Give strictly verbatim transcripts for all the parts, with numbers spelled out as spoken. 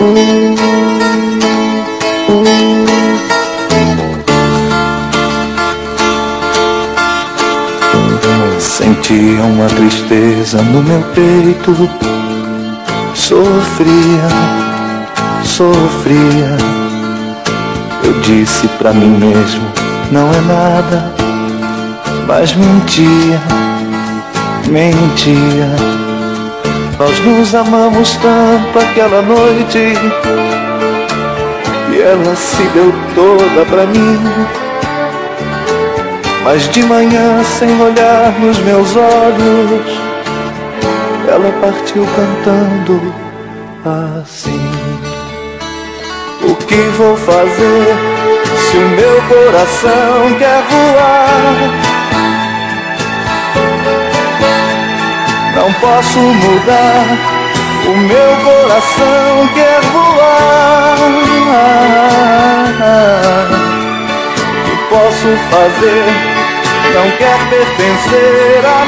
Sentia uma tristeza no meu peito, sofria, sofria. Eu disse pra mim mesmo, não é nada, mas mentia, mentia. Nós nos amamos tanto aquela noite, e ela se deu toda pra mim. Mas de manhã, sem olhar nos meus olhos, ela partiu cantando assim. O que vou fazer se o meu coração quer voar? Não posso mudar, o meu coração quer voar. O que posso fazer? Não quer pertencer a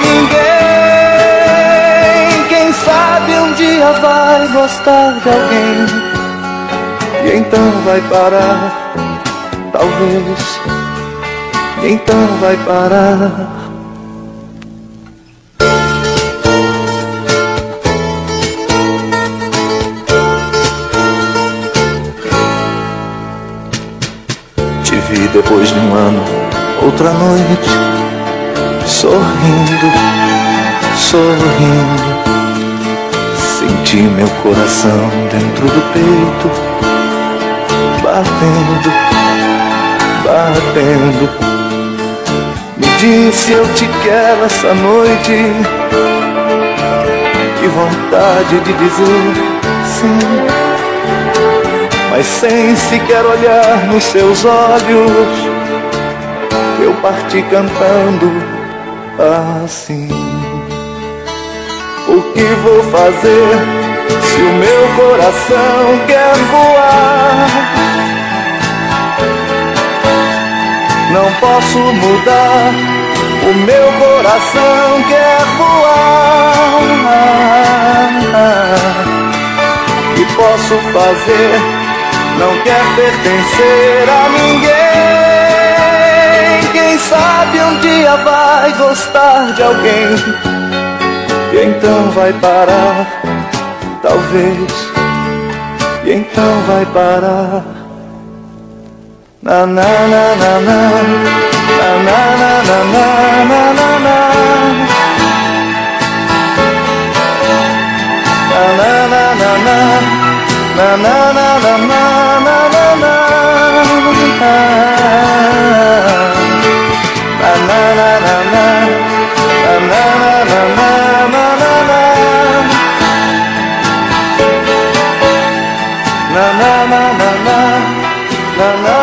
ninguém. Quem sabe um dia vai gostar de alguém, e então vai parar, talvez, e então vai parar. Te vi depois de um ano, outra noite, sorrindo, sorrindo. Senti meu coração dentro do peito, batendo, batendo. Me disse eu te quero essa noite. Que vontade de dizer sim, mas sem sequer olhar nos seus olhos, eu parti cantando assim. O que vou fazer se o meu coração quer voar? Não posso mudar, o meu coração quer voar. O que posso fazer? Não quer pertencer a ninguém. Quem sabe um dia vai gostar de alguém, e então vai parar, talvez, e então vai parar. Na na na na na, na na na na na na na, na na na na na, na na na na na na na, na na na na na, na na na na na na, na na na na na, na na.